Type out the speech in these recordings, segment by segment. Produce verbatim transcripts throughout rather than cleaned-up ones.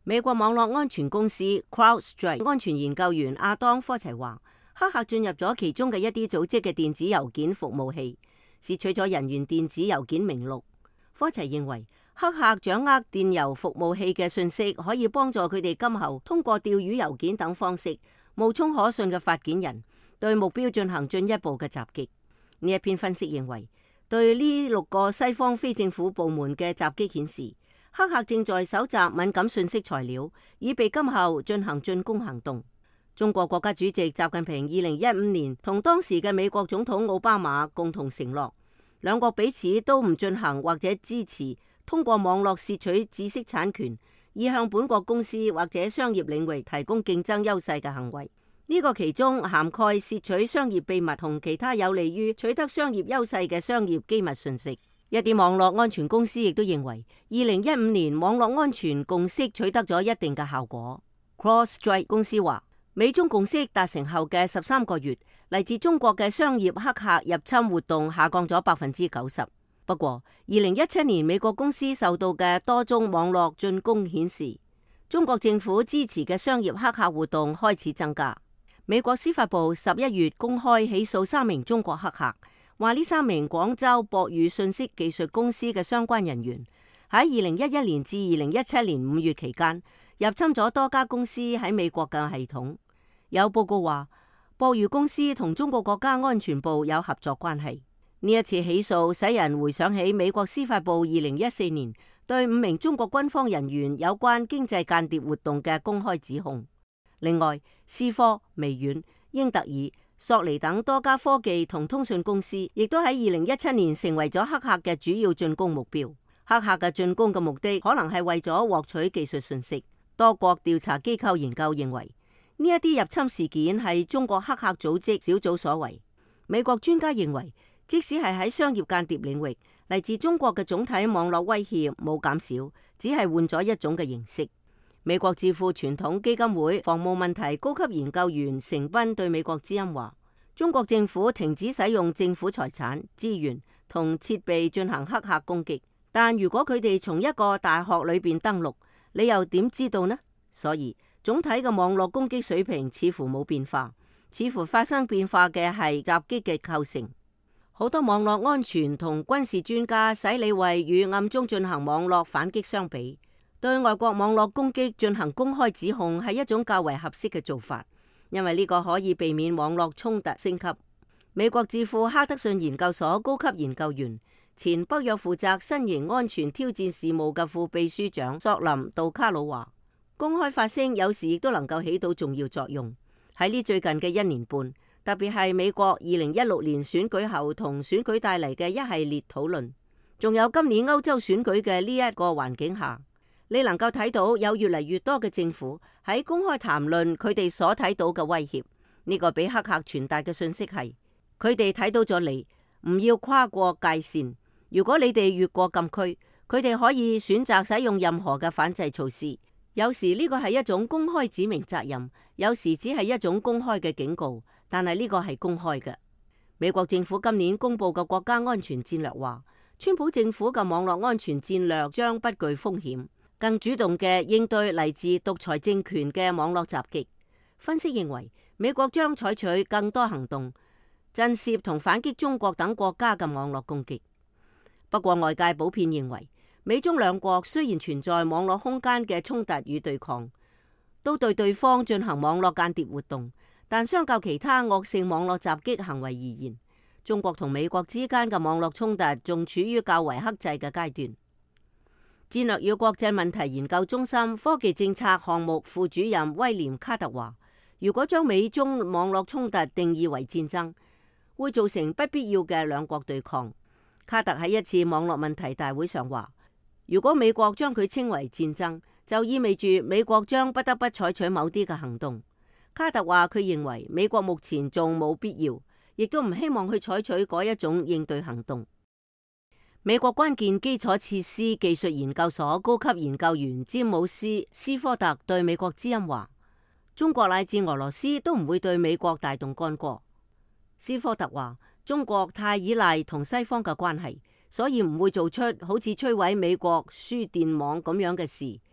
美國網絡安全公司 CrowdStrike 安全研究員阿當科齊話，黑客進入咗其中嘅一啲組織嘅電子郵件服務器，竊取咗人員電子郵件名錄。科齊認為，黑客掌握電郵服務器嘅信息，可以幫助佢哋今後通過釣魚郵件等方式冒充可信嘅發件人，對目標進行進一步嘅襲擊。呢一篇分析認為，對呢六個西方非政府部門嘅襲擊顯示，黑客正在搜集敏感信息材料，以備今後進行進攻行動。中國國家主席習近平二零一五年同當時嘅美國總統奧巴馬共同承諾，兩國彼此都唔進行或者支持通過網絡竊取知識產權，以向本國公司或者商業領域提供競爭優勢嘅行為。呢個其中涵蓋竊取商業秘密同其他有利於取得商業優勢嘅商業機密信息。一啲網絡安全公司亦都認為，二零一五年網絡安全共識取得咗一定嘅效果。CrowdStrike 公司話，美中共識達成後嘅十三個月，嚟自中國嘅商業黑客入侵活動下降咗百分之九十。不過，二零一七年美國公司受到嘅多宗網絡進攻顯示，中國政府支持嘅商業黑客活動開始增加。美國司法部十一月公開起訴三名中國黑客，話呢三名廣州博宇信息技術公司嘅相關人員喺二零一一年至二零一七年五月期間入侵咗多家公司喺美國嘅系統。有報告話，博宇公司同中國國家安全部有合作關係。呢一次起訴使人回想起美國司法部二零一四年對五名中國軍方人員有關經濟間諜活動嘅公開指控。另外，思科、微軟、英特爾、索尼等多家科技同通訊公司亦都喺二零一七年成為咗黑客嘅主要進攻目標。黑客嘅進攻嘅目的可能係為咗獲取技術信息。多國調查機構研究認為，呢一啲入侵事件係中國黑客組織小組所為。美國專家認為，即使係喺商業間諜領域，嚟自中國嘅總體網絡威脅冇減少，只係換咗一種嘅形式。美國智庫傳統基金會防務問題高級研究員成斌對美國之音話，中國政府停止使用政府財產、資源同設備進行黑客攻擊，但如果佢哋從一個大學裏邊登陸，你又點知道呢？所以總體嘅網絡攻擊水平似乎冇變化，似乎發生變化嘅係襲擊嘅構成。好多網絡安全同軍事專家使你為與暗中進行網絡反擊相比，對外國網絡攻擊進行公開指控係一種較為合適嘅做法，因為呢個可以避免網絡衝突升級。美國智庫哈德遜研究所高級研究員、前北約負責新型安全挑戰事務嘅副秘書長索林杜卡魯話，公開發聲有時亦都能夠起到重要作用。喺呢最近嘅一年半，特別係美國二零一六年選舉後同選舉帶嚟嘅一系列討論，仲有今年歐洲選舉嘅呢一個環境下，你能夠睇到有越嚟越多嘅政府喺公開談論佢哋所睇到嘅威脅。呢個俾黑客傳達嘅信息係，佢哋睇到咗你，唔要跨過界線。如果你哋越過禁區，佢哋可以選擇使用任何嘅反制措施。有時呢個係一種公開指明責任，有時只係一種公開嘅警告，但係呢個係公開嘅。美國政府今年公布嘅國家安全戰略話，川普政府嘅網絡安全戰略將不具風險，更主動嘅應對嚟自獨裁政權嘅網絡襲擊。分析認為，美國將採取更多行動，震懾同反擊中國等國家嘅網絡攻擊。不過外界普遍認為，美中兩國雖然存在網絡空間嘅衝突與對抗，都對對方進行網絡間諜活動，但相較其他惡性網絡襲擊行為而言，中國同美國之間嘅網絡衝突仲處於較為克制嘅階段。戰略與國際問題研究中心科技政策項目副主任威廉卡特話，如果將美中網絡衝突定義為戰爭，會造成不必要嘅兩國對抗。卡特喺一次網絡問題大會上話，如果美國將佢稱為戰爭，就意味住美國將不得不採取某啲嘅行動。卡特話佢認為美國目前仲冇必要，亦都唔希望去採取嗰一種應對行動。美國關鍵基礎設施技術研究所高級研究員詹姆斯斯科特對美國之音話，中國乃至俄羅斯都唔會對美國大動干戈。斯科特話，中國太依賴同西方嘅關係，所以唔會做出好似摧毀美國輸電網咁樣嘅事。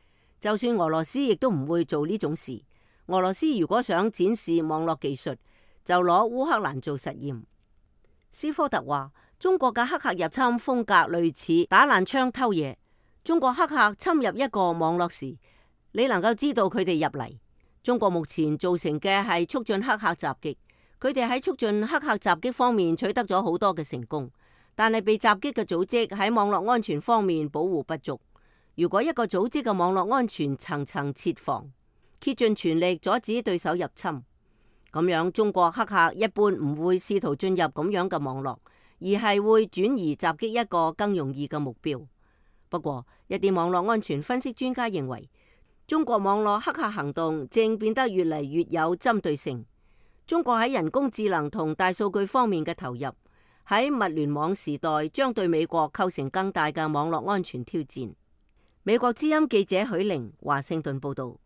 就算俄羅斯亦都唔會做呢種事。俄羅斯如果想展示網絡技術，就攞烏克蘭做實驗。斯科特話：中國嘅黑客入侵風格類似打爛窗偷嘢。中國黑客侵入一個網絡時，你能夠知道佢哋入嚟。中國目前造成嘅係促進黑客襲擊，佢哋喺促進黑客襲擊方面取得咗好多嘅成功，但係被襲擊嘅組織喺網絡安全方面保護不足。如果一個組織嘅網絡安全層層設防，竭盡全力阻止對手入侵，咁樣中國黑客一般唔會試圖進入咁樣嘅網絡，而係會轉移襲擊一個更容易嘅目標。不過，一啲網絡安全分析專家認為，中國網絡黑客行動正變得越嚟越有針對性。中國喺人工智能同大數據方面嘅投入，喺物聯網時代將對美國構成更大嘅網絡安全挑戰。美國之音記者許玲華盛頓報道。